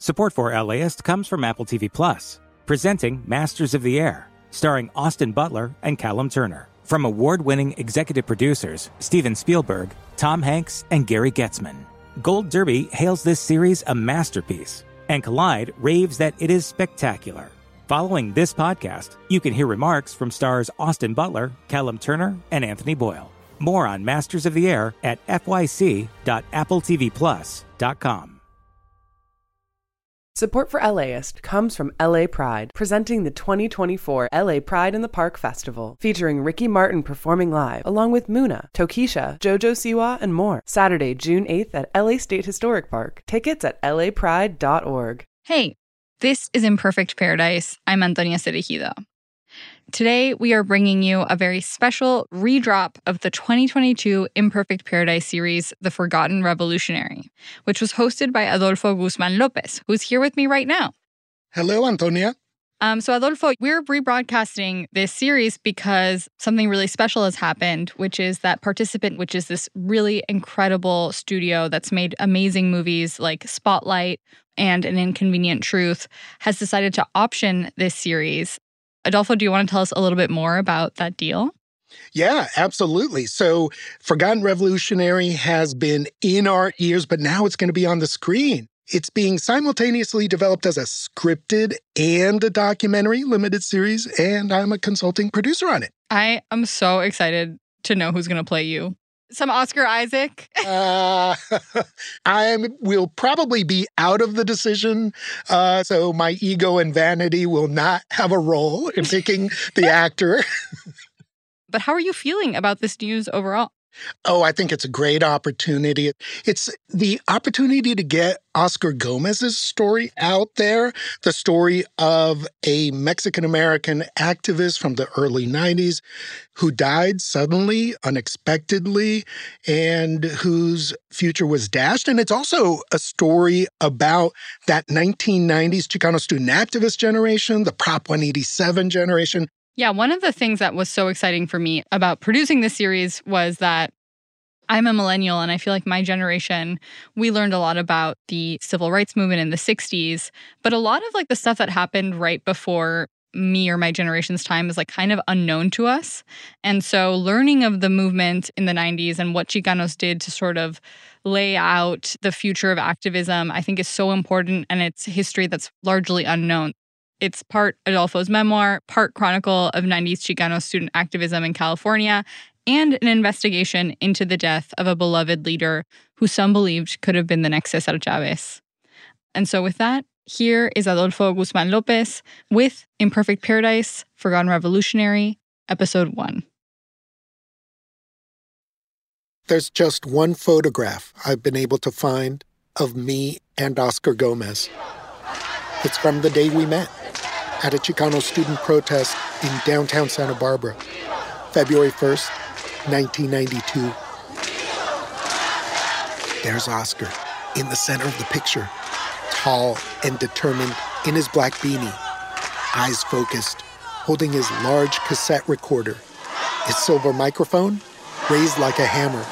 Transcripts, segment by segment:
Support for LAist comes from Apple TV Plus, presenting Masters of the Air, starring Austin Butler and Callum Turner. From award-winning executive producers Steven Spielberg, Tom Hanks, and Gary Getzman. Gold Derby hails this series a masterpiece, and Collide raves that it is spectacular. Following this podcast, you can hear remarks from stars Austin Butler, Callum Turner, and Anthony Boyle. More on Masters of the Air at fyc.appletvplus.com. Support for LAist comes from LA Pride, presenting the 2024 LA Pride in the Park Festival, featuring Ricky Martin performing live, along with Muna, Tokischa, Jojo Siwa, and more. Saturday, June 8th at LA State Historic Park. Tickets at lapride.org. Hey, this is Imperfect Paradise. I'm Antonia Cereijido. Today, we are bringing you a very special redrop of the 2022 Imperfect Paradise series, The Forgotten Revolutionary, which was hosted by Adolfo Guzman Lopez, who's here with me right now. Hello, Antonia. So Adolfo, we're rebroadcasting this series because something really special has happened, which is that Participant, which is this really incredible studio that's made amazing movies like Spotlight and An Inconvenient Truth, has decided to option this series. Adolfo, do you want to tell us a little bit more about that deal? Yeah, absolutely. So Forgotten Revolutionary has been in our ears, but now it's going to be on the screen. It's being simultaneously developed as a scripted and a documentary limited series, and I'm a consulting producer on it. I am so excited to know who's going to play you. Some Oscar Isaac? I will probably be out of the decision, so my ego and vanity will not have a role in picking the actor. But how are you feeling about this news overall? Oh, I think it's a great opportunity. It's the opportunity to get Oscar Gomez's story out there, the story of a Mexican-American activist from the early 90s who died suddenly, unexpectedly, and whose future was dashed. And it's also a story about that 1990s Chicano student activist generation, the Prop 187 generation. Yeah, one of the things that was so exciting for me about producing this series was that I'm a millennial, and I feel like my generation, we learned a lot about the civil rights movement in the 60s, but a lot of like the stuff that happened right before me or my generation's time is like kind of unknown to us. And so learning of the movement in the 90s and what Chicanos did to sort of lay out the future of activism, I think is so important, and it's history that's largely unknown. It's part Adolfo's memoir, part chronicle of 90s Chicano student activism in California, and an investigation into the death of a beloved leader who some believed could have been the next Cesar Chavez. And so with that, here is Adolfo Guzman Lopez with Imperfect Paradise, Forgotten Revolutionary, Episode 1. There's just one photograph I've been able to find of me and Oscar Gomez. It's from the day we met at a Chicano student protest in downtown Santa Barbara, February 1st, 1992. There's Oscar in the center of the picture, tall and determined in his black beanie, eyes focused, holding his large cassette recorder, his silver microphone raised like a hammer.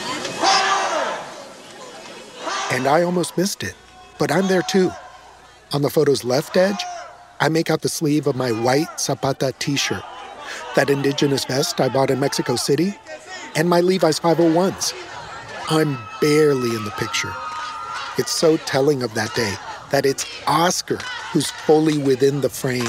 And I almost missed it, but I'm there too. On the photo's left edge, I make out the sleeve of my white Zapata t-shirt, that indigenous vest I bought in Mexico City, and my Levi's 501s. I'm barely in the picture. It's so telling of that day that it's Oscar who's fully within the frame.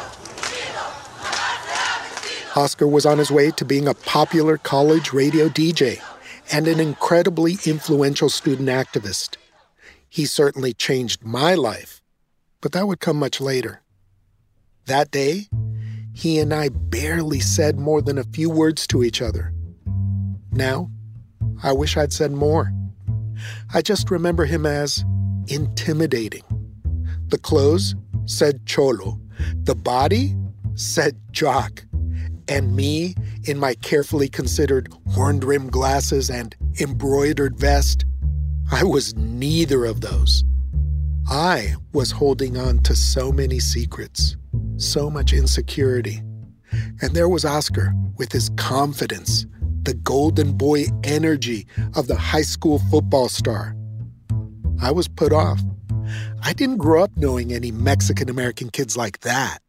Oscar was on his way to being a popular college radio DJ and an incredibly influential student activist. He certainly changed my life, but that would come much later. That day, he and I barely said more than a few words to each other. Now, I wish I'd said more. I just remember him as intimidating. The clothes said cholo. The body said jock. And me, in my carefully considered horn-rimmed glasses and embroidered vest, I was neither of those. I was holding on to so many secrets, so much insecurity. And there was Oscar with his confidence, the golden boy energy of the high school football star. I was put off. I didn't grow up knowing any Mexican-American kids like that.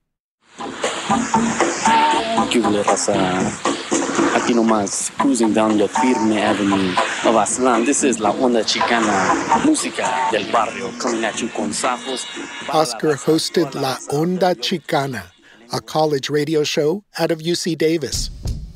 Aquí nomás, cruising down the Firme Avenue of Aztlán. This is La Onda Chicana, música del barrio, coming at you con sapos. Oscar hosted La Onda Chicana, a college radio show out of UC Davis.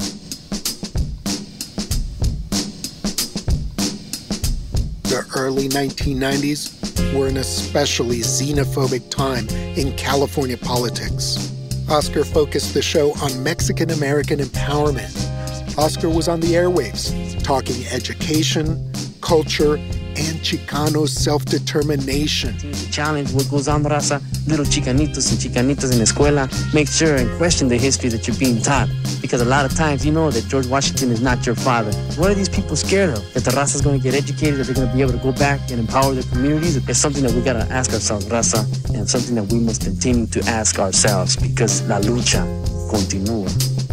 The early 1990s were an especially xenophobic time in California politics. Oscar focused the show on Mexican-American empowerment. Oscar was on the airwaves, talking education, culture, and Chicano self-determination. Challenge what goes on, raza. Little chicanitos and chicanitas in the escuela. Make sure and question the history that you're being taught. Because a lot of times you know that George Washington is not your father. What are these people scared of? That the raza is going to get educated, that they're going to be able to go back and empower their communities? It's something that we got to ask ourselves, raza, and something that we must continue to ask ourselves because la lucha continúa.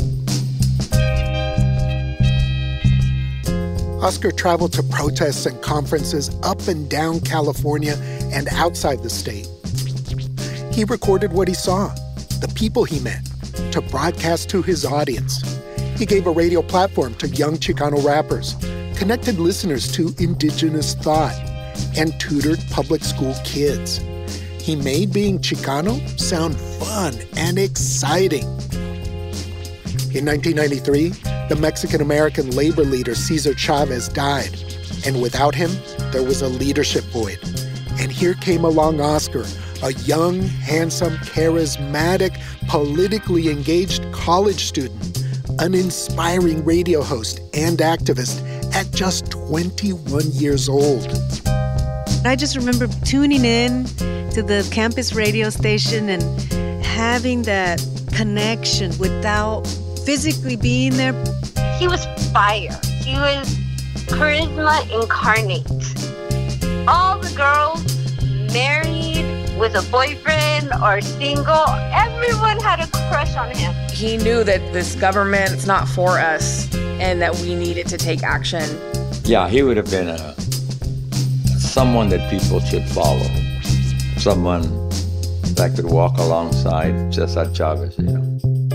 Oscar traveled to protests and conferences up and down California and outside the state. He recorded what he saw, the people he met, to broadcast to his audience. He gave a radio platform to young Chicano rappers, connected listeners to indigenous thought, and tutored public school kids. He made being Chicano sound fun and exciting. In 1993, the Mexican-American labor leader Cesar Chavez died, and without him, there was a leadership void. And here came along Oscar, a young, handsome, charismatic, politically engaged college student, an inspiring radio host and activist at just 21 years old. I just remember tuning in to the campus radio station and having that connection without physically being there. He was fire. He was charisma incarnate. All the girls married with a boyfriend or single, everyone had a crush on him. He knew that this government's not for us and that we needed to take action. Yeah, he would have been someone that people should follow. Someone that could walk alongside Cesar Chavez, you know.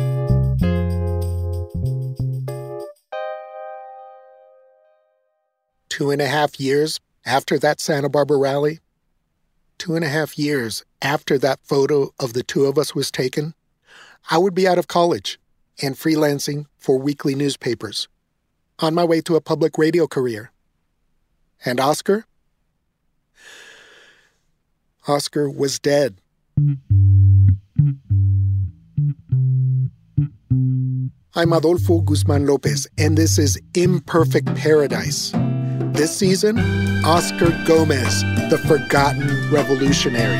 Two and a half years after that Santa Barbara rally, 2.5 years after that photo of the two of us was taken, I would be out of college and freelancing for weekly newspapers, on my way to a public radio career. And Oscar? Oscar was dead. I'm Adolfo Guzman Lopez, and this is Imperfect Paradise. This season, Oscar Gomez, the forgotten revolutionary.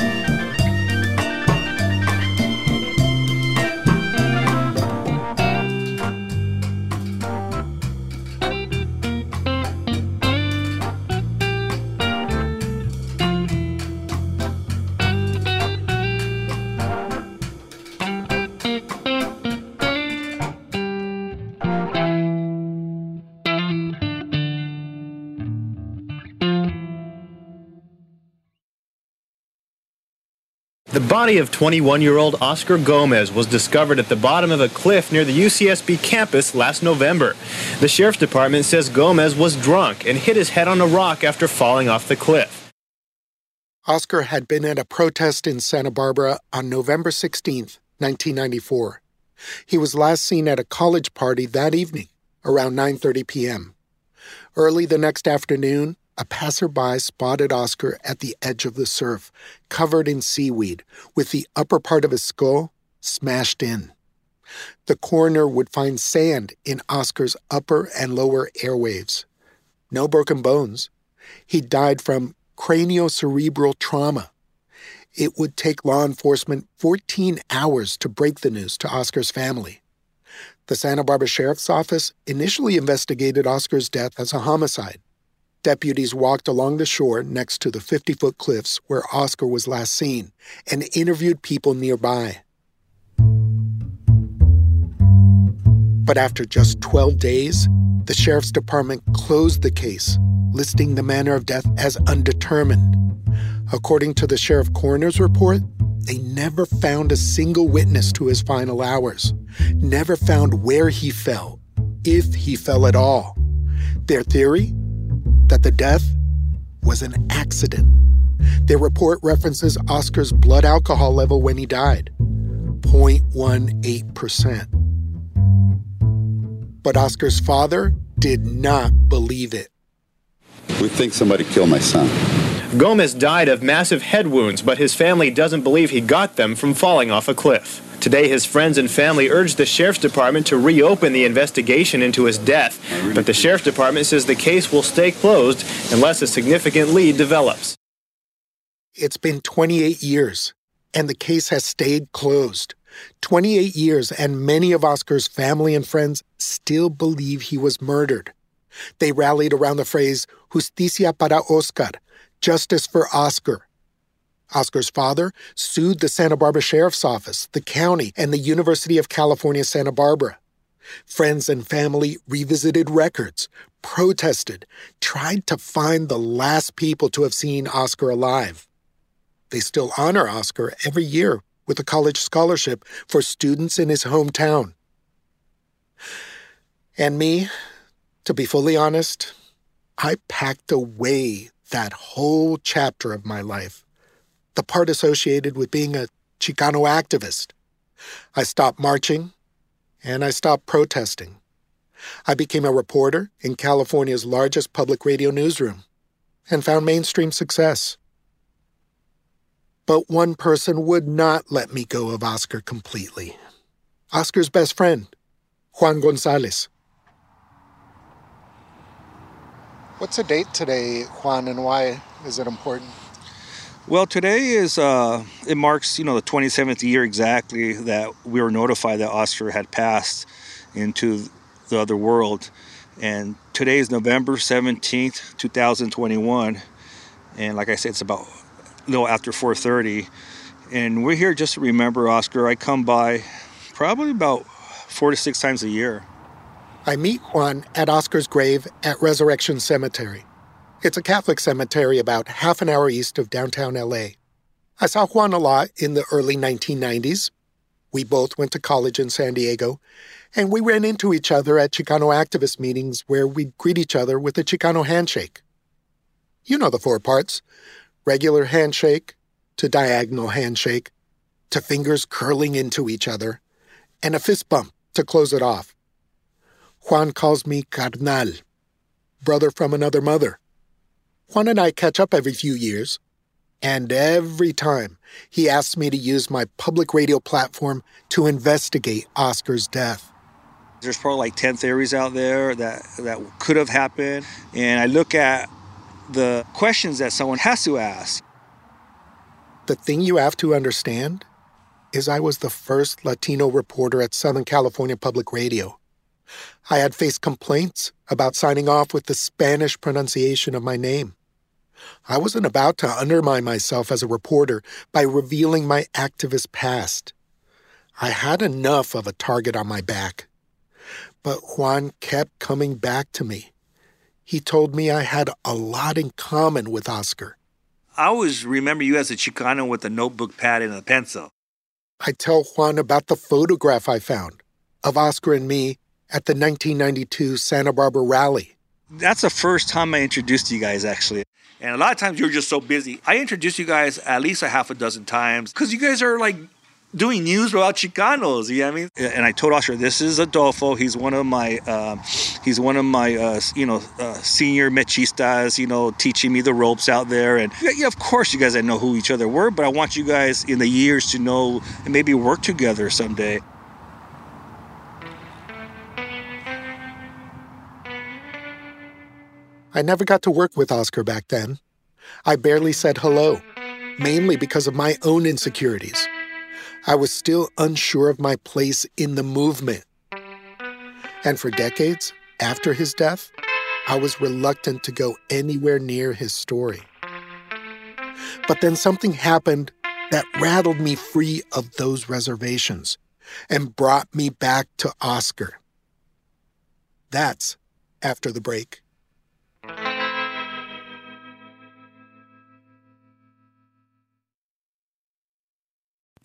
The body of 21-year-old Oscar Gomez was discovered at the bottom of a cliff near the UCSB campus last November. The sheriff's department says Gomez was drunk and hit his head on a rock after falling off the cliff. Oscar had been at a protest in Santa Barbara on November 16th, 1994. He was last seen at a college party that evening, around 9:30 p.m. Early the next afternoon, a passerby spotted Oscar at the edge of the surf, covered in seaweed, with the upper part of his skull smashed in. The coroner would find sand in Oscar's upper and lower airwaves. No broken bones. He died from craniocerebral trauma. It would take law enforcement 14 hours to break the news to Oscar's family. The Santa Barbara Sheriff's Office initially investigated Oscar's death as a homicide. Deputies walked along the shore next to the 50-foot cliffs where Oscar was last seen and interviewed people nearby. But after just 12 days, the Sheriff's Department closed the case, listing the manner of death as undetermined. According to the sheriff coroner's report, they never found a single witness to his final hours, never found where he fell, if he fell at all. Their theory? That the death was an accident. Their report references Oscar's blood alcohol level when he died, 0.18%. But Oscar's father did not believe it. We think somebody killed my son. Gomez died of massive head wounds, but his family doesn't believe he got them from falling off a cliff. Today, his friends and family urged the sheriff's department to reopen the investigation into his death. But the sheriff's department says the case will stay closed unless a significant lead develops. It's been 28 years, and the case has stayed closed. 28 years, and many of Oscar's family and friends still believe he was murdered. They rallied around the phrase, Justicia para Oscar, justice for Oscar. Oscar's father sued the Santa Barbara Sheriff's Office, the county, and the University of California, Santa Barbara. Friends and family revisited records, protested, tried to find the last people to have seen Oscar alive. They still honor Oscar every year with a college scholarship for students in his hometown. And me, to be fully honest, I packed away that whole chapter of my life, the part associated with being a Chicano activist. I stopped marching, and I stopped protesting. I became a reporter in California's largest public radio newsroom and found mainstream success. But one person would not let me go of Oscar completely. Oscar's best friend, Juan Gonzalez. What's the date today, Juan, and why is it important? Well, today is, it marks, the 27th year exactly that we were notified that Oscar had passed into the other world. And today is November 17th, 2021. And like I said, it's about a little after 4:30. And we're here just to remember Oscar. I come by probably about 4 to 6 times a year. I meet Juan at Oscar's grave at Resurrection Cemetery. It's a Catholic cemetery about half an hour east of downtown L.A. I saw Juan a lot in the early 1990s. We both went to college in San Diego, and we ran into each other at Chicano activist meetings where we'd greet each other with a Chicano handshake. You know the 4 parts: regular handshake, to diagonal handshake, to fingers curling into each other, and a fist bump to close it off. Juan calls me carnal, brother from another mother. Juan and I catch up every few years, and every time he asks me to use my public radio platform to investigate Oscar's death. There's probably like 10 theories out there that could have happened, and I look at the questions that someone has to ask. The thing you have to understand is I was the first Latino reporter at Southern California Public Radio. I had faced complaints about signing off with the Spanish pronunciation of my name. I wasn't about to undermine myself as a reporter by revealing my activist past. I had enough of a target on my back. But Juan kept coming back to me. He told me I had a lot in common with Oscar. I always remember you as a Chicano with a notebook, pad, and a pencil. I tell Juan about the photograph I found of Oscar and me at the 1992 Santa Barbara rally. That's the first time I introduced you guys, actually. And a lot of times you were just so busy. I introduced you guys at least a half a dozen times because you guys are like doing news about Chicanos, you know what I mean? And I told Oscar, this is Adolfo. He's one of my senior mechistas, teaching me the ropes out there. And yeah, of course you guys didn't know who each other were, but I want you guys in the years to know and maybe work together someday. I never got to work with Oscar back then. I barely said hello, mainly because of my own insecurities. I was still unsure of my place in the movement. And for decades after his death, I was reluctant to go anywhere near his story. But then something happened that rattled me free of those reservations and brought me back to Oscar. That's after the break.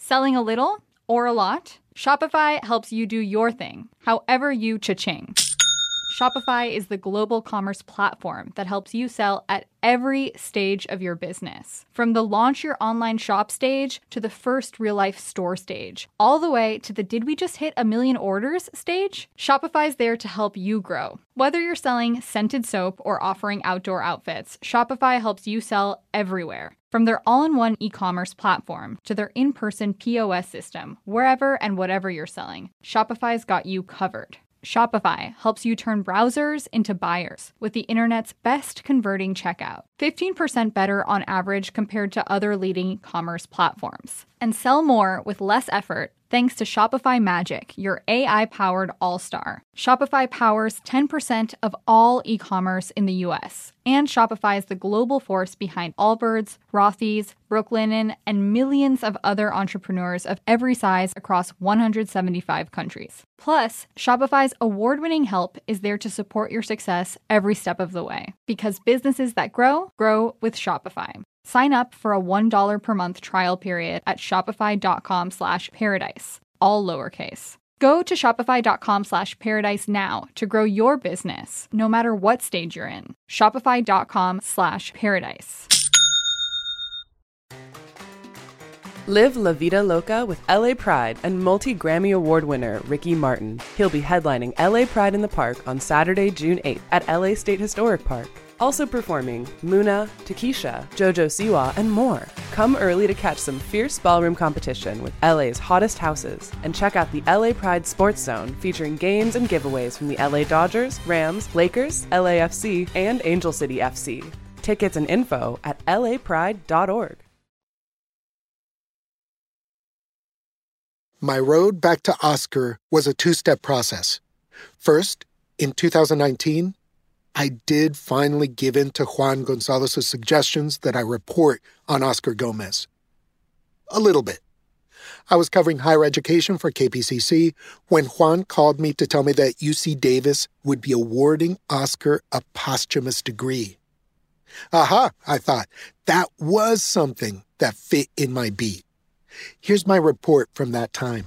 Selling a little or a lot? Shopify helps you do your thing, however you cha-ching. Shopify is the global commerce platform that helps you sell at every stage of your business. From the launch your online shop stage to the first real-life store stage, all the way to the did we just hit 1 million orders stage? Shopify's there to help you grow. Whether you're selling scented soap or offering outdoor outfits, Shopify helps you sell everywhere. From their all-in-one e-commerce platform to their in-person POS system, wherever and whatever you're selling, Shopify's got you covered. Shopify helps you turn browsers into buyers with the internet's best converting checkout. 15% better on average compared to other leading commerce platforms. And sell more with less effort thanks to Shopify Magic, your AI-powered all-star. Shopify powers 10% of all e-commerce in the U.S. And Shopify is the global force behind Allbirds, Rothy's, Brooklinen, and millions of other entrepreneurs of every size across 175 countries. Plus, Shopify's award-winning help is there to support your success every step of the way. Because businesses that grow, grow with Shopify. Sign up for a $1 per month trial period at shopify.com/paradise, all lowercase. Go to shopify.com/paradise now to grow your business, no matter what stage you're in. Shopify.com/paradise. Live La Vida Loca with LA Pride and multi-Grammy Award winner Ricky Martin. He'll be headlining LA Pride in the Park on Saturday, June 8th at LA State Historic Park. Also performing Muna, Takesha, Jojo Siwa, and more. Come early to catch some fierce ballroom competition with LA's hottest houses and check out the LA Pride Sports Zone featuring games and giveaways from the LA Dodgers, Rams, Lakers, LAFC, and Angel City FC. Tickets and info at lapride.org. My road back to Oscar was a two-step process. First, in 2019, I did finally give in to Juan Gonzalez's suggestions that I report on Oscar Gomez. A little bit. I was covering higher education for KPCC when Juan called me to tell me that UC Davis would be awarding Oscar a posthumous degree. Aha, I thought. That was something that fit in my beat. Here's my report from that time.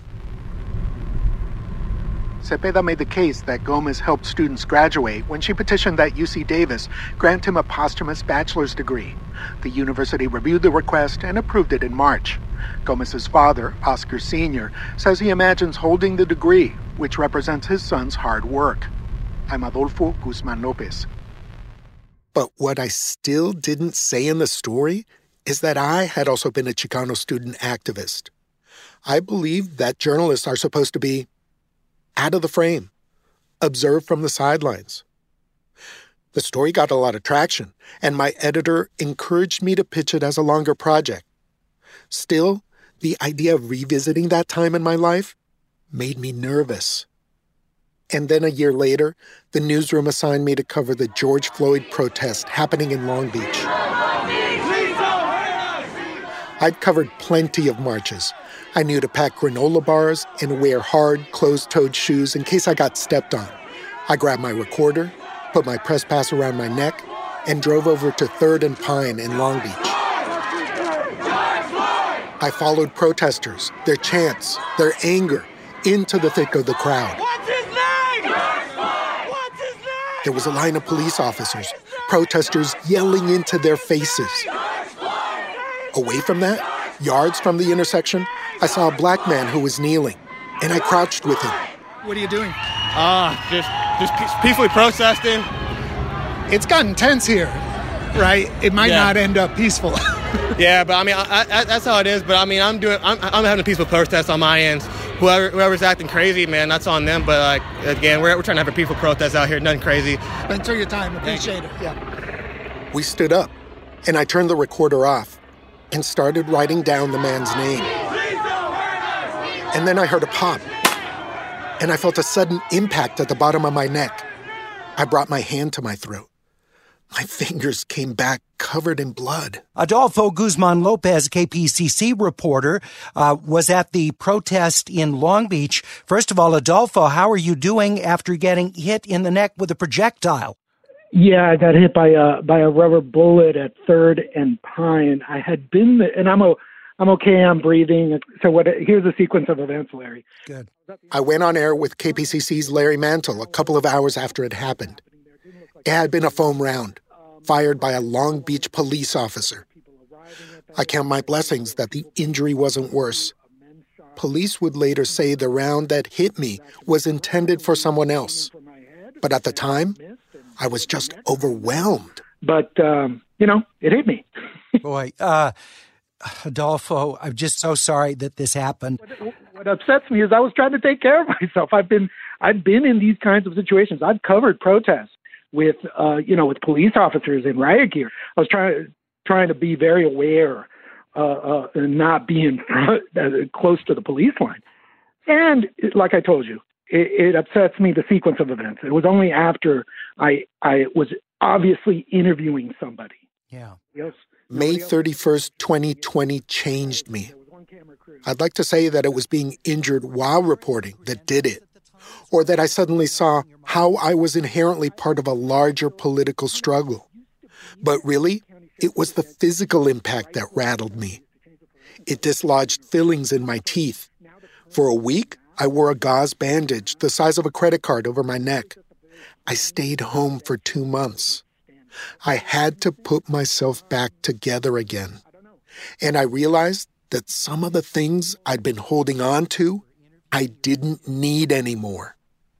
Cepeda made the case that Gomez helped students graduate when she petitioned that UC Davis grant him a posthumous bachelor's degree. The university reviewed the request and approved it in March. Gomez's father, Oscar Sr., says he imagines holding the degree, which represents his son's hard work. I'm Adolfo Guzman Lopez. But what I still didn't say in the story is that I had also been a Chicano student activist. I believe that journalists are supposed to be out of the frame, observe from the sidelines. The story got a lot of traction, and my editor encouraged me to pitch it as a longer project. Still, the idea of revisiting that time in my life made me nervous. And then a year later, the newsroom assigned me to cover the George Floyd protest happening in Long Beach. I'd covered plenty of marches. I knew to pack granola bars and wear hard, closed-toed shoes in case I got stepped on. I grabbed my recorder, put my press pass around my neck, and drove over to 3rd and Pine in Long Beach. I followed protesters, their chants, their anger, into the thick of the crowd. What's his name? What's his name? There was a line of police officers, protesters yelling into their faces. Away from that, yards from the intersection, I saw a black man who was kneeling, and I crouched with him. What are you doing? Just peacefully protesting. It's gotten tense here, right? It might not end up peaceful. Yeah, but I mean, that's how it is. But I mean, I'm having a peaceful protest on my end. Whoever's acting crazy, man, that's on them. But like again, we're trying to have a peaceful protest out here, nothing crazy. Thanks for your time, appreciate it. Yeah. We stood up, and I turned the recorder off and started writing down the man's name. And then I heard a pop, and I felt a sudden impact at the bottom of my neck. I brought my hand to my throat. My fingers came back covered in blood. Adolfo Guzman Lopez, KPCC reporter, was at the protest in Long Beach. First of all, Adolfo, how are you doing after getting hit in the neck with a projectile? Yeah, I got hit by a rubber bullet at 3rd and Pine. I had been, and I'm a I'm okay. I'm breathing. So here's a sequence of events, Larry. Good. I went on air with KPCC's Larry Mantle a couple of hours after it happened. It had been a foam round, fired by a Long Beach police officer. I count my blessings that the injury wasn't worse. Police would later say the round that hit me was intended for someone else. But at the time, I was just overwhelmed. But, it hit me. Boy, Adolfo, I'm just so sorry that this happened. What upsets me is I was trying to take care of myself. I've been in these kinds of situations. I've covered protests with police officers in riot gear. I was trying to be very aware and not be in front, close to the police line. And like I told you, it upsets me, the sequence of events. It was only after I was obviously interviewing somebody. Yeah. May 31st, 2020 changed me. I'd like to say that it was being injured while reporting that did it, or that I suddenly saw how I was inherently part of a larger political struggle. But really, it was the physical impact that rattled me. It dislodged fillings in my teeth. For a week, I wore a gauze bandage the size of a credit card over my neck. I stayed home for 2 months. I had to put myself back together again. And I realized that some of the things I'd been holding on to, I didn't need anymore.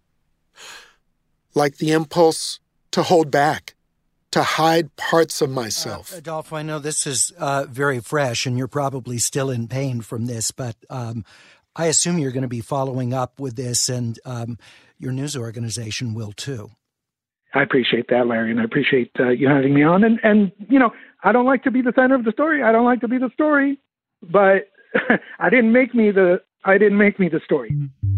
Like the impulse to hold back, to hide parts of myself. Adolfo, I know this is very fresh and you're probably still in pain from this, but I assume you're going to be following up with this, and your news organization will too. I appreciate that, Larry, and I appreciate you having me on. And I don't like to be the center of the story. I don't like to be the story, but I didn't make me the story.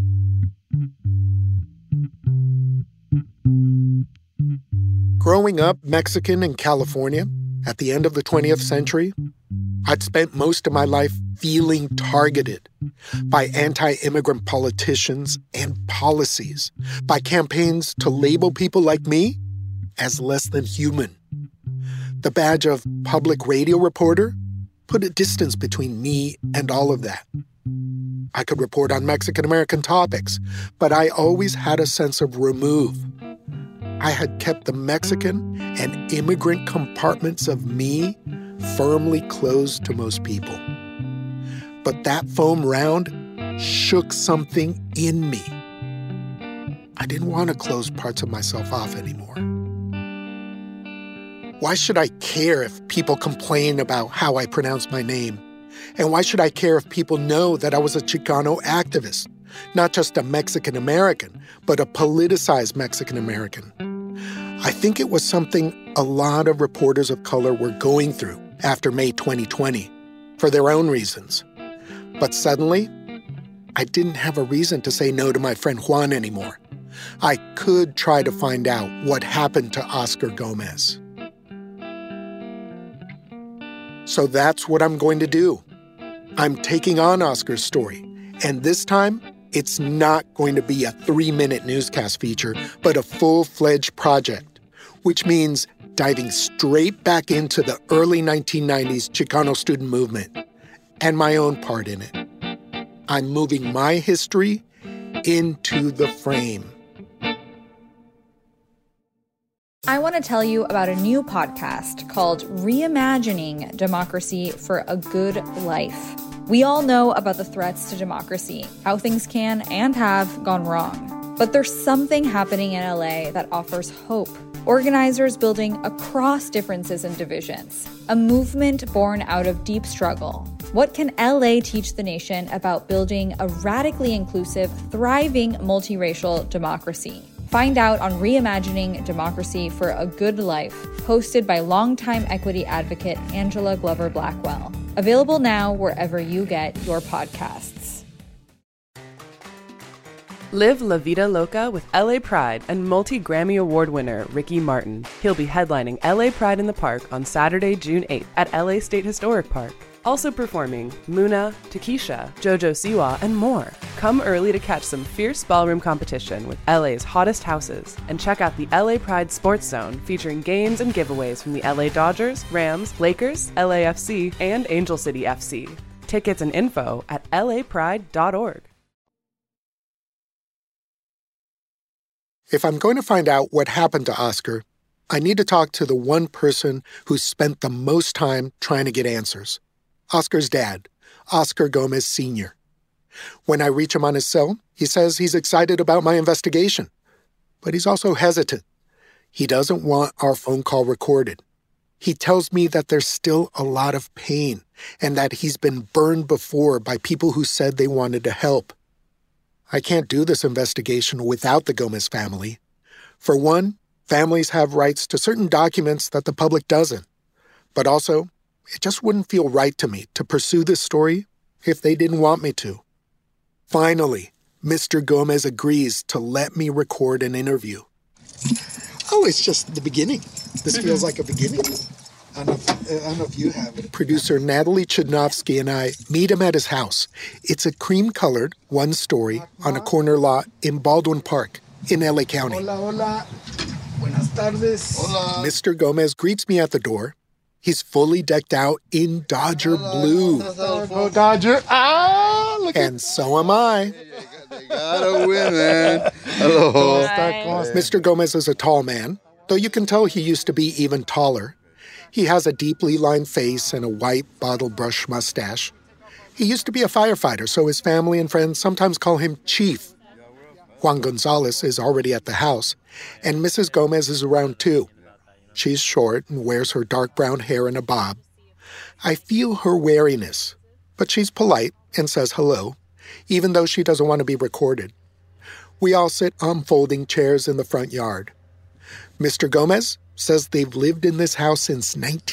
Growing up Mexican in California at the end of the 20th century, I'd spent most of my life feeling targeted by anti-immigrant politicians and policies, by campaigns to label people like me as less than human. The badge of public radio reporter put a distance between me and all of that. I could report on Mexican-American topics, but I always had a sense of remove. I had kept the Mexican and immigrant compartments of me firmly closed to most people. But that foam round shook something in me. I didn't want to close parts of myself off anymore. Why should I care if people complain about how I pronounce my name? And why should I care if people know that I was a Chicano activist, not just a Mexican-American, but a politicized Mexican-American? I think it was something a lot of reporters of color were going through after May 2020, for their own reasons. But suddenly, I didn't have a reason to say no to my friend Juan anymore. I could try to find out what happened to Oscar Gomez. So that's what I'm going to do. I'm taking on Oscar's story, and this time, it's not going to be a 3-minute newscast feature, but a full-fledged project, which means diving straight back into the early 1990s Chicano student movement and my own part in it. I'm moving my history into the frame. I want to tell you about a new podcast called Reimagining Democracy for a Good Life. We all know about the threats to democracy, how things can and have gone wrong. But there's something happening in LA that offers hope. Organizers building across differences and divisions. A movement born out of deep struggle. What can LA teach the nation about building a radically inclusive, thriving, multiracial democracy? Find out on Reimagining Democracy for a Good Life, hosted by longtime equity advocate Angela Glover Blackwell. Available now wherever you get your podcasts. Live La Vida Loca with LA Pride and multi-Grammy Award winner Ricky Martin. He'll be headlining LA Pride in the Park on Saturday, June 8th at LA State Historic Park. Also performing Muna, Takesha, Jojo Siwa, and more. Come early to catch some fierce ballroom competition with LA's hottest houses, and check out the LA Pride Sports Zone featuring games and giveaways from the LA Dodgers, Rams, Lakers, LAFC, and Angel City FC. Tickets and info at lapride.org. If I'm going to find out what happened to Oscar, I need to talk to the one person who spent the most time trying to get answers. Oscar's dad, Oscar Gomez Sr. When I reach him on his cell, he says he's excited about my investigation. But he's also hesitant. He doesn't want our phone call recorded. He tells me that there's still a lot of pain and that he's been burned before by people who said they wanted to help. I can't do this investigation without the Gomez family. For one, families have rights to certain documents that the public doesn't. But also, it just wouldn't feel right to me to pursue this story if they didn't want me to. Finally, Mr. Gomez agrees to let me record an interview. Oh, it's just the beginning. This feels like a beginning. I don't know if you have it. Producer Natalie Chudnovsky and I meet him at his house. It's a cream-colored, one-story, on a corner lot in Baldwin Park in LA County. Hola, hola. Buenas tardes. Hola. Mr. Gomez greets me at the door. He's fully decked out in Dodger blue. Go Dodger. Ah, look and so am I. They gotta win, man. Hello. Mr. Gomez is a tall man, though you can tell he used to be even taller. He has a deeply lined face and a white bottle brush mustache. He used to be a firefighter, so his family and friends sometimes call him Chief. Juan Gonzalez is already at the house, and Mrs. Gomez is around too. She's short and wears her dark brown hair in a bob. I feel her wariness, but she's polite and says hello, even though she doesn't want to be recorded. We all sit on folding chairs in the front yard. Mr. Gomez says they've lived in this house since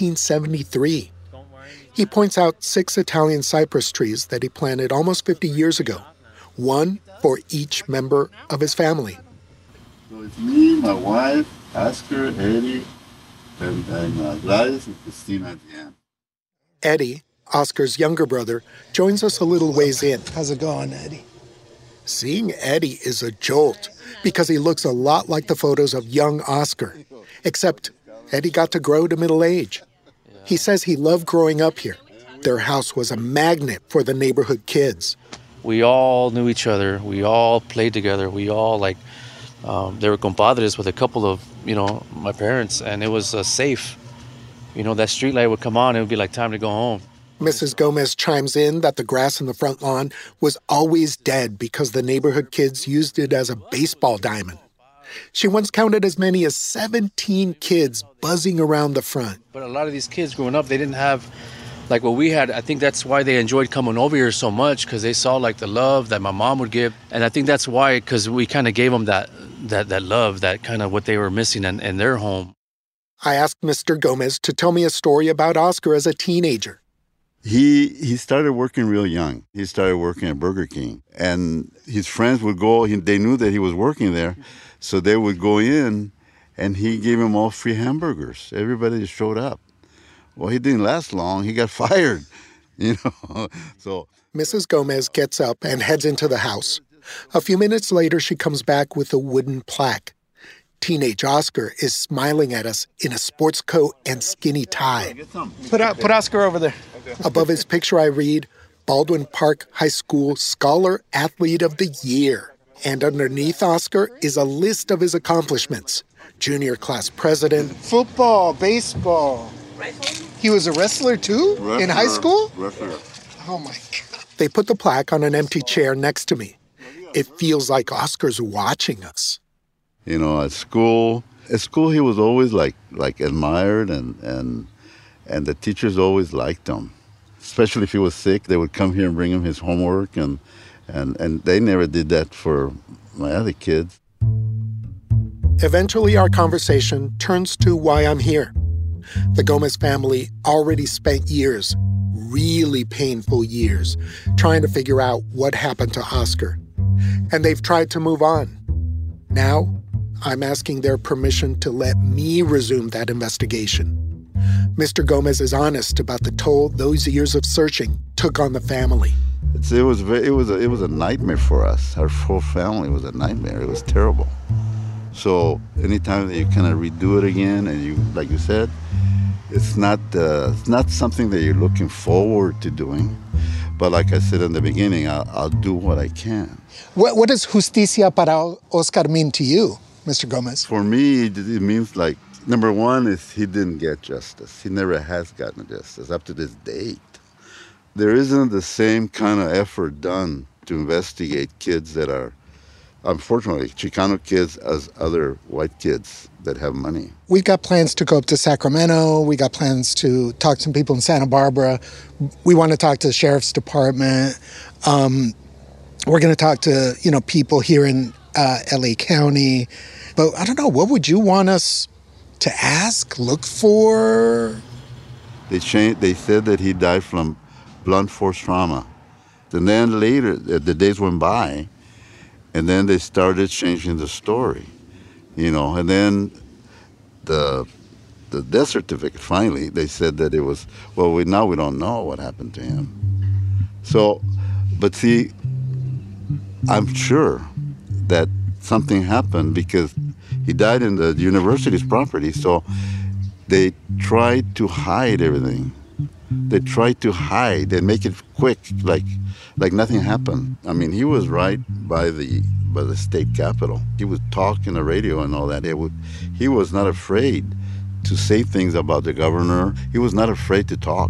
1973. He points out 6 Italian cypress trees that he planted almost 50 years ago, one for each member of his family. So it's me, my wife, Oscar, Eddie, and Gladys and Christina at the end. Eddie, Oscar's younger brother, joins us a little ways in. How's it going, Eddie? Seeing Eddie is a jolt because he looks a lot like the photos of young Oscar, except Eddie got to grow to middle age. He says he loved growing up here. Their house was a magnet for the neighborhood kids. We all knew each other. We all played together. We all, they were compadres with a couple of, my parents, and it was safe. That street light would come on, it would be like time to go home. Mrs. Gomez chimes in that the grass in the front lawn was always dead because the neighborhood kids used it as a baseball diamond. She once counted as many as 17 kids buzzing around the front. But a lot of these kids growing up, they didn't have like what we had. I think that's why they enjoyed coming over here so much, because they saw the love that my mom would give. And I think that's why, because we kind of gave them that love, that kind of what they were missing in their home. I asked Mr. Gomez to tell me a story about Oscar as a teenager. He started working real young. He started working at Burger King. And his friends would go, they knew that he was working there, so they would go in, and he gave them all free hamburgers. Everybody just showed up. Well, he didn't last long. He got fired, So Mrs. Gomez gets up and heads into the house. A few minutes later, she comes back with a wooden plaque. Teenage Oscar is smiling at us in a sports coat and skinny tie. Put Oscar over there. Above his picture, I read, Baldwin Park High School Scholar Athlete of the Year. And underneath Oscar is a list of his accomplishments. Junior class president. Football, baseball. He was a wrestler too? In high school? Wrestler. Oh my God. They put the plaque on an empty chair next to me. It feels like Oscar's watching us. At school he was always like admired, and the teachers always liked him. Especially if he was sick, they would come here and bring him his homework, and they never did that for my other kids. Eventually, our conversation turns to why I'm here. The Gomez family already spent years, really painful years, trying to figure out what happened to Oscar. And they've tried to move on. Now, I'm asking their permission to let me resume that investigation. Mr. Gomez is honest about the toll those years of searching took on the family. It was a nightmare for us. Our whole family was a nightmare. It was terrible. So anytime that you kind of redo it again, and you, like you said, it's not something that you're looking forward to doing, But like I said in the beginning, I'll do what I can. What does justicia para Oscar mean to you, Mr. Gomez? For me, it means like, number one is he didn't get justice. He never has gotten justice up to this date. There isn't the same kind of effort done to investigate kids that are, unfortunately, Chicano kids as other white kids that have money. We've got plans to go up to Sacramento. We got plans to talk to some people in Santa Barbara. We want to talk to the sheriff's department. We're going to talk to, people here in LA County. But I don't know, what would you want us to ask, look for? They said that he died from blunt force trauma. And then later, the days went by, and then they started changing the story, and then the death certificate, finally, they said that it was, now we don't know what happened to him. So, but see, I'm sure that something happened because he died in the university's property, so they tried to hide everything. They tried to hide and make it quick, like nothing happened. I mean, he was right by the state capitol. He would talk in the radio and all that. He was not afraid to say things about the governor. He was not afraid to talk.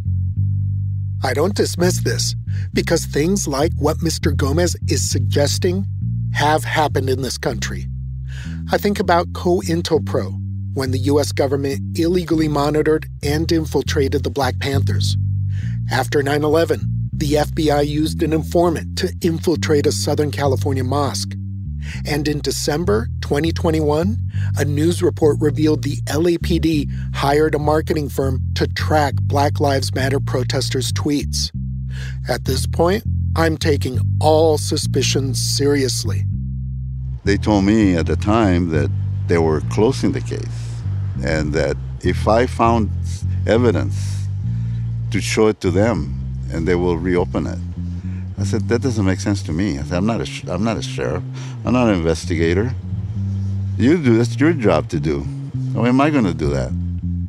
I don't dismiss this, because things like what Mr. Gomez is suggesting have happened in this country. I think about COINTELPRO, when the U.S. government illegally monitored and infiltrated the Black Panthers. After 9/11, the FBI used an informant to infiltrate a Southern California mosque. And in December 2021, a news report revealed the LAPD hired a marketing firm to track Black Lives Matter protesters' tweets. At this point, I'm taking all suspicions seriously. They told me at the time that they were closing the case, and that if I found evidence to show it to them, and they will reopen it. I said, that doesn't make sense to me. I said, I'm not a sheriff. I'm not an investigator. You do, that's your job to do. How am I going to do that?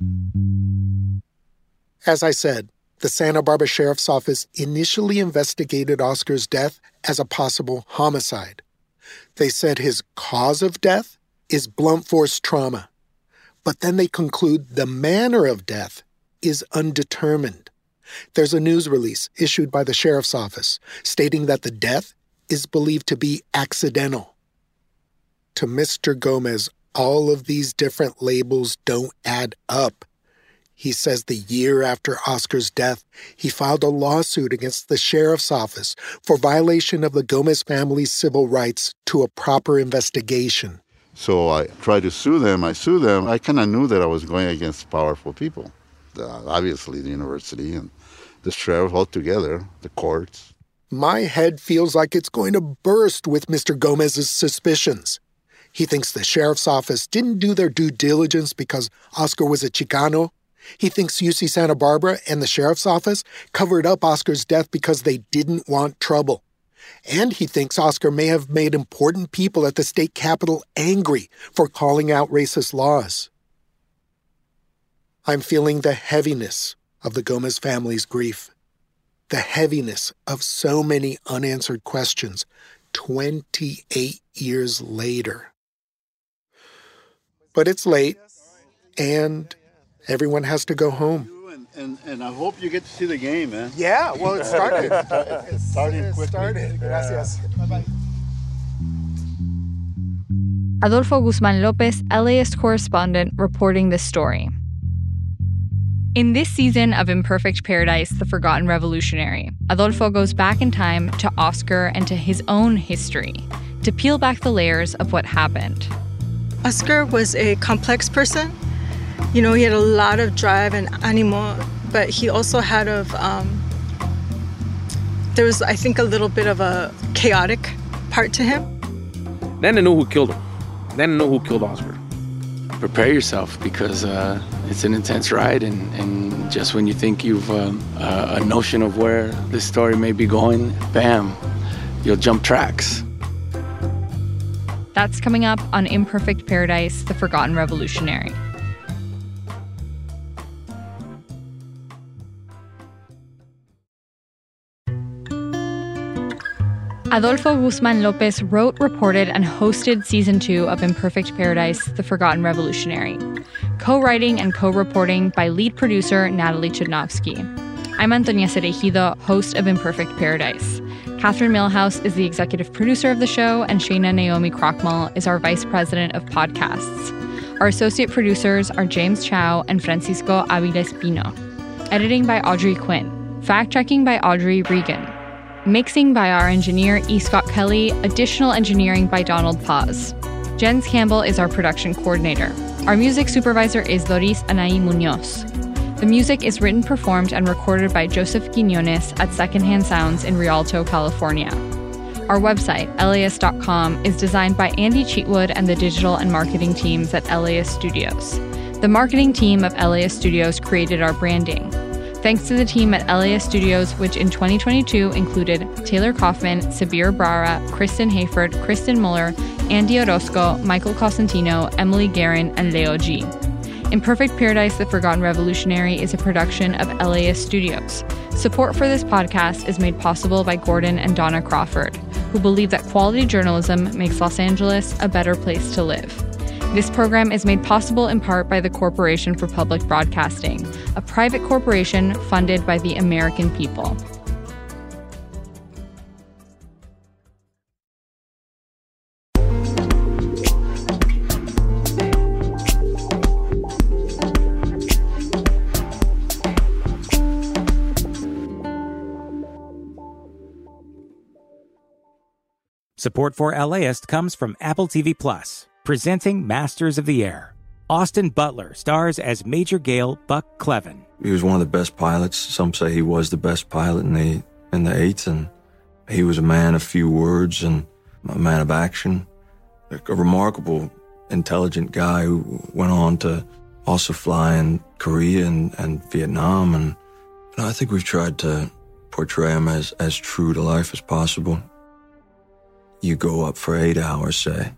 As I said, the Santa Barbara Sheriff's Office initially investigated Oscar's death as a possible homicide. They said his cause of death is blunt force trauma. But then they conclude the manner of death is undetermined. There's a news release issued by the Sheriff's Office stating that the death is believed to be accidental. To Mr. Gomez, all of these different labels don't add up. He says the year after Oscar's death, he filed a lawsuit against the Sheriff's Office for violation of the Gomez family's civil rights to a proper investigation. So I tried to sue them. I sued them. I kind of knew that I was going against powerful people. Obviously, the university and the sheriff all together, the courts. My head feels like it's going to burst with Mr. Gomez's suspicions. He thinks the sheriff's office didn't do their due diligence because Oscar was a Chicano. He thinks UC Santa Barbara and the sheriff's office covered up Oscar's death because they didn't want trouble. And he thinks Oscar may have made important people at the state capitol angry for calling out racist laws. I'm feeling the heaviness of the Gomez family's grief. The heaviness of so many unanswered questions 28 years later. But it's late, and everyone has to go home. And I hope you get to see the game, man. Yeah, well, it started. It's starting quickly. Gracias. Bye-bye. Adolfo Guzman Lopez, LAist correspondent, reporting this story. In this season of Imperfect Paradise, The Forgotten Revolutionary, Adolfo goes back in time to Oscar and to his own history to peel back the layers of what happened. Oscar was a complex person. You know, he had a lot of drive and animo, but he also had there was, I think, a little bit of a chaotic part to him. Then they know who killed him. Then they know who killed Oscar. Prepare yourself, because it's an intense ride, and just when you think you've a notion of where this story may be going, bam, you'll jump tracks. That's coming up on Imperfect Paradise, The Forgotten Revolutionary. Adolfo Guzman Lopez wrote, reported, and hosted Season 2 of Imperfect Paradise, The Forgotten Revolutionary. Co-writing and co-reporting by lead producer Natalie Chudnovsky. I'm Antonia Cereijido, host of Imperfect Paradise. Catherine Milhouse is the executive producer of the show, and Shayna Naomi Krochmal is our vice president of podcasts. Our associate producers are James Chow and Francisco Aviles Pino. Editing by Audrey Quinn. Fact-checking by Audrey Regan. Mixing by our engineer E. Scott Kelly. Additional engineering by Donald Paz. Jens Campbell is our production coordinator. Our music supervisor is Doris Anaí Munoz. The music is written, performed, and recorded by Joseph Quinones at Secondhand Sounds in Rialto, California. Our website, LAist.com, is designed by Andy Cheatwood and the digital and marketing teams at LAist Studios. The marketing team of LAist Studios created our branding. Thanks to the team at LAist Studios, which in 2022 included Taylor Kaufman, Sabir Brara, Kristen Hayford, Kristen Muller, Andy Orozco, Michael Cosentino, Emily Guerin, and Leo G. Imperfect Paradise, The Forgotten Revolutionary is a production of LAist Studios. Support for this podcast is made possible by Gordon and Donna Crawford, who believe that quality journalism makes Los Angeles a better place to live. This program is made possible in part by the Corporation for Public Broadcasting, a private corporation funded by the American people. Support for LAist comes from Apple TV Plus, presenting Masters of the Air. Austin Butler stars as Major Gale Buck Clevin. He was one of the best pilots. Some say he was the best pilot in the 8s, and he was a man of few words and a man of action. A remarkable, intelligent guy who went on to also fly in Korea and Vietnam. And I think we've tried to portray him as true to life as possible. You go up for 8 hours, say,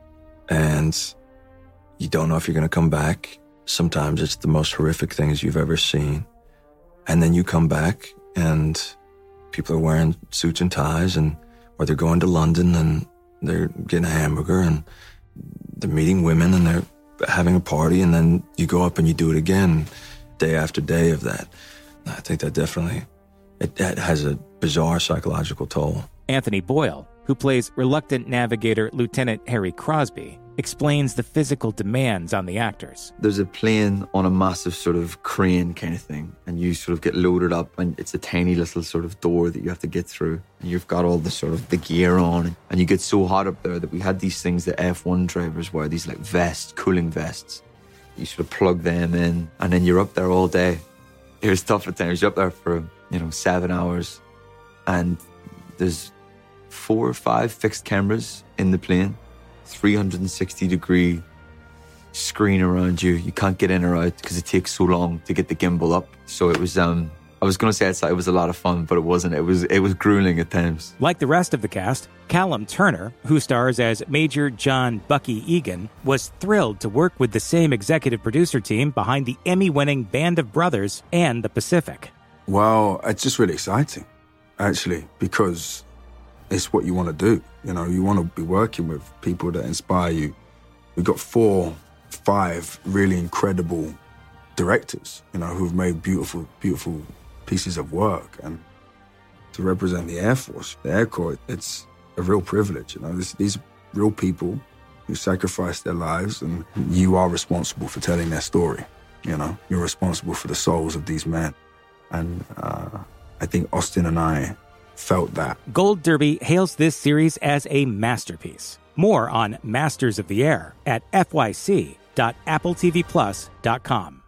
and you don't know if you're going to come back. Sometimes it's the most horrific things you've ever seen. And then you come back and people are wearing suits and ties, or they're going to London and they're getting a hamburger and they're meeting women and they're having a party, and then you go up and you do it again day after day of that. I think that definitely, it has a bizarre psychological toll. Anthony Boyle, who plays reluctant navigator Lieutenant Harry Crosby, explains the physical demands on the actors. There's a plane on a massive sort of crane kind of thing, and you sort of get loaded up, and it's a tiny little sort of door that you have to get through, and you've got all the sort of the gear on, and you get so hot up there that we had these things that F1 drivers wear, these like vests, cooling vests. You sort of plug them in, and then you're up there all day. It was tough at times. You're up there for 7 hours, and there's 4 or 5 fixed cameras in the plane, 360-degree screen around you. You can't get in or out because it takes so long to get the gimbal up. So it was, I was going to say it was a lot of fun, but it wasn't. It was grueling at times. Like the rest of the cast, Callum Turner, who stars as Major John Bucky Egan, was thrilled to work with the same executive producer team behind the Emmy-winning Band of Brothers and The Pacific. Well, it's just really exciting, actually, because it's what you want to do. You want to be working with people that inspire you. We've got 4, 5 really incredible directors, who've made beautiful, beautiful pieces of work. And to represent the Air Force, the Air Corps, it's a real privilege. These are real people who sacrificed their lives, and you are responsible for telling their story. You're responsible for the souls of these men. And I think Austin and I felt that. Gold Derby hails this series as a masterpiece. More on Masters of the Air at fyc.appletvplus.com.